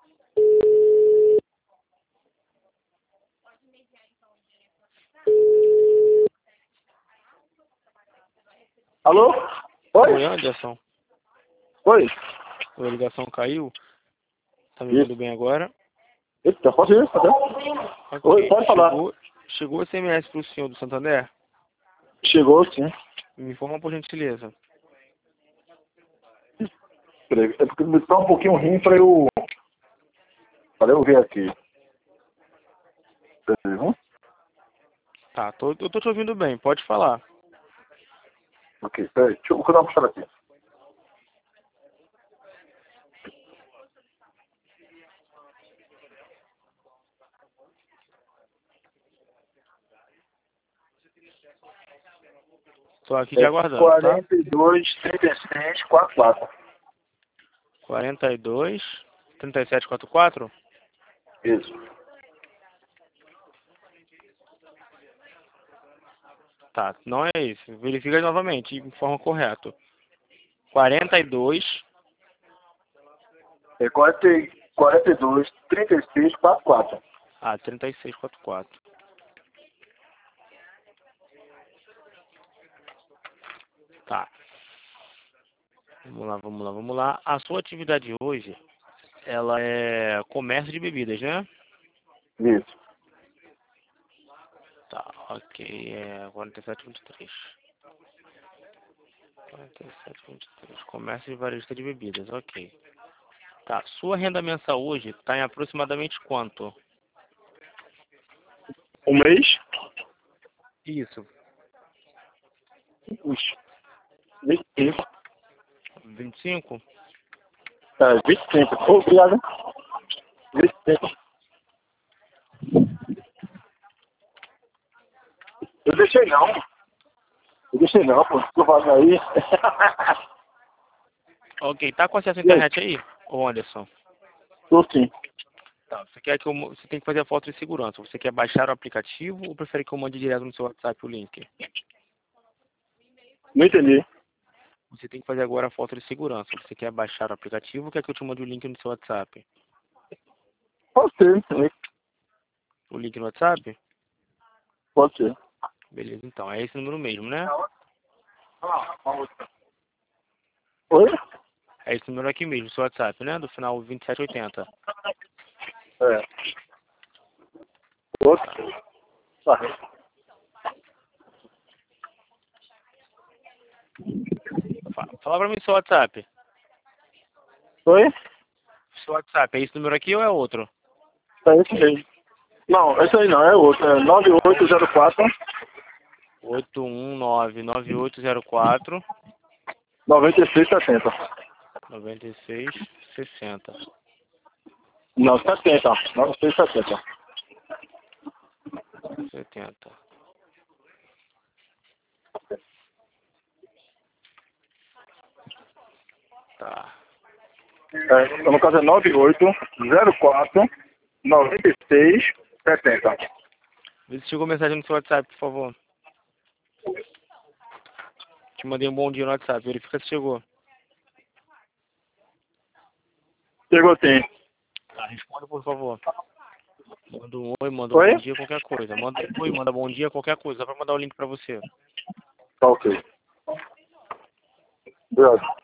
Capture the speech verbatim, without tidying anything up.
Alô? Oi? Oi, Anderson. Oi? A ligação caiu. Tá me Isso. ouvindo bem agora? Eita, pode ir? Tá bem? Ok. Oi, pode falar. Chegou, chegou o S M S pro senhor do Santander? Chegou, sim. Me informa por gentileza. Peraí, é porque me tá um pouquinho ruim pra eu... Pra eu ver aqui. Peraí, hum? Tá, tô, eu tô te ouvindo bem, pode falar. Ok, peraí, deixa eu vou dar uma puxada aqui. Tô aqui te É aguardando, tá? quarenta e dois, trinta e seis, quarenta e quatro. quarenta e dois, trinta e sete, quarenta e quatro? Isso. Tá, não é isso. Verifica novamente, de forma correta. quarenta e dois, É quarenta, e- quarenta e dois, trinta e seis, quarenta e quatro. ah, trinta e seis, quarenta e quatro. Tá. Vamos lá, vamos lá, vamos lá. A sua atividade hoje, ela é comércio de bebidas, né? Isso. Tá, ok. É quarenta e sete, vinte e três. quarenta e sete, vinte e três. Comércio de varejista de bebidas, ok. Tá, sua renda mensal hoje está em aproximadamente quanto? Um mês? Isso. Ixi. vinte e cinco. vinte e cinco? É, vinte e cinco. Obrigado. vinte e cinco. Eu deixei não. Eu deixei não, pô. Tu vai aí. Ok, tá com acesso à E aí? internet aí, ô Anderson? Tô sim. Tá, você quer que eu, mo- você tem que fazer a foto de segurança. Você quer baixar o aplicativo ou prefere que eu mande direto no seu WhatsApp o link? Não entendi. Você tem que fazer agora a foto de segurança. Você quer baixar o aplicativo ou quer que eu te mande o link no seu WhatsApp? Pode ser. O link no WhatsApp? Pode ser. Beleza, então. É esse número mesmo, né? Oi? É esse número aqui mesmo, seu WhatsApp, né? Do final vinte e sete oitenta. É. Outro. Tá. Fa- Fala pra mim seu WhatsApp. Oi? Seu WhatsApp, é esse número aqui ou é outro? É esse mesmo. Não, esse aí não, é outro. É nove oito zero quatro, oito um nove, nove oito zero quatro, nove seis sete zero. nove seis sessenta. Não, setenta. nove seis sete zero. setenta. Tá. É, no caso é nove oito zero quatro, nove seis sete zero. Vê se chegou mensagem no seu WhatsApp, por favor. Te mandei um bom dia no WhatsApp, verifica se chegou. Chegou sim. Tá, responda por favor. Manda um oi, manda um Oi? bom dia, qualquer coisa. Manda um oi, manda bom dia, qualquer coisa. Só pra mandar o link pra você. Tá ok. Obrigado.